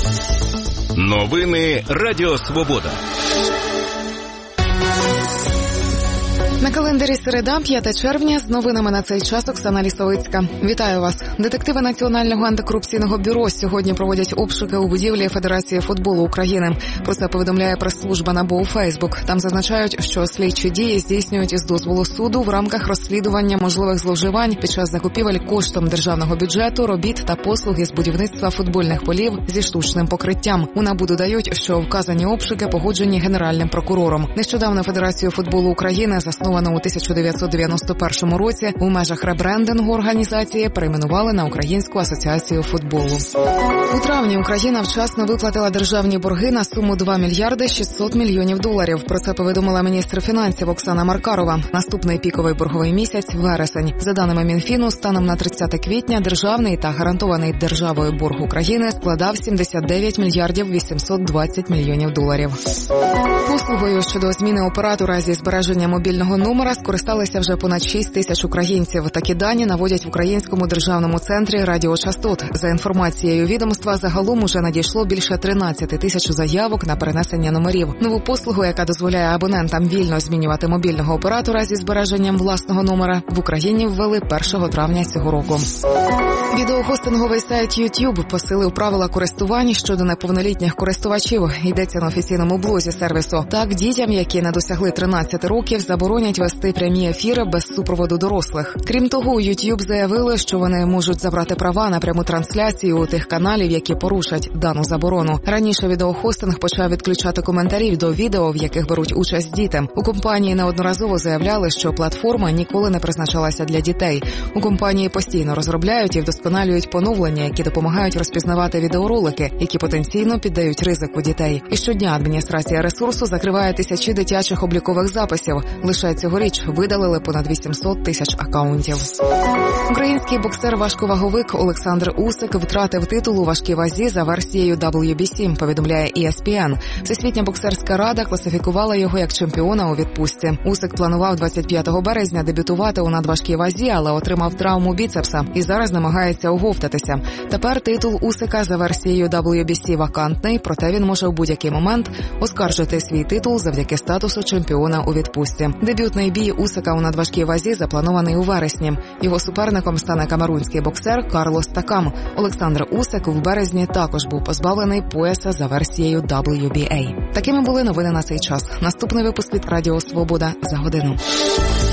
Новини Радіо Свобода. На календарі середа, 5 червня, з новинами на цей час Оксана Лісовицька. Вітаю вас. Детективи Національного антикорупційного бюро сьогодні проводять обшуки у будівлі Федерації футболу України. Про це повідомляє прес-служба НАБУ у Фейсбук. Там зазначають, що слідчі дії здійснюють із дозволу суду в рамках розслідування можливих зловживань під час закупівель коштом державного бюджету, робіт та послуг із будівництва футбольних полів зі штучним покриттям. У НАБУ додають, що вказані обшуки погоджені Генеральним прокурором. Нещодавно Федерацію футболу України засновано у 1991 році, у межах ребрендингу організації перейменували на Українську асоціацію футболу. У травні Україна вчасно виплатила державні борги на суму 2 мільярди 600 мільйонів доларів. Про це повідомила міністр фінансів Оксана Маркарова. Наступний піковий борговий місяць – вересень. За даними Мінфіну, станом на 30 квітня державний та гарантований державою борг України складав 79 мільярдів 820 мільйонів доларів. Послугою щодо зміни оператора зі збереження мобільного номера скористалися вже понад 6 тисяч українців. Такі дані наводять в Українському державному центрі радіочастот. За інформацією відомства, загалом уже надійшло більше 13 тисяч заявок на перенесення номерів. Нову послугу, яка дозволяє абонентам вільно змінювати мобільного оператора зі збереженням власного номера, в Україні ввели 1 травня цього року. Відеохостинговий сайт YouTube посилив правила користування щодо неповнолітніх користувачів. Йдеться на офіційному блозі сервісу. Так, дітям, які не досягли 13 років, заборонять вести прямі ефіри без супроводу дорослих. Крім того, у YouTube заявили, що вони можуть забрати права на пряму трансляцію у тих каналів, які порушать дану заборону. Раніше відеохостинг почав відключати коментарів до відео, в яких беруть участь діти. У компанії неодноразово заявляли, що платформа ніколи не призначалася для дітей. У компанії постійно розробляють і вдосконалюють поновлення, які допомагають розпізнавати відеоролики, які потенційно піддають ризику дітей. І щодня адміністрація ресурсу закриває тисячі дитячих облікових записів. Лише цьогоріч видалили понад 800 тисяч акаунтів. Український боксер-важковаговик Олександр Усик втратив титул у важкій вазі за версією WBC, повідомляє ESPN. Всесвітня боксерська рада класифікувала його як чемпіона у відпустці. Усик планував 25 березня дебютувати у надважкій вазі, але отримав травму біцепса і зараз намагається оговтатися. Тепер титул Усика за версією WBC вакантний, проте він може в будь-який момент оскаржити свій титул завдяки статусу чемпіона у відпустці. Дебютний бій Усика у надважкій вазі запланований у вересні. Його суперником стане камерунський боксер Карлос Такам. Олександр Усик в березні також був позбавлений пояса за версією WBA. Такими були новини на цей час. Наступний випуск від Радіо Свобода за годину.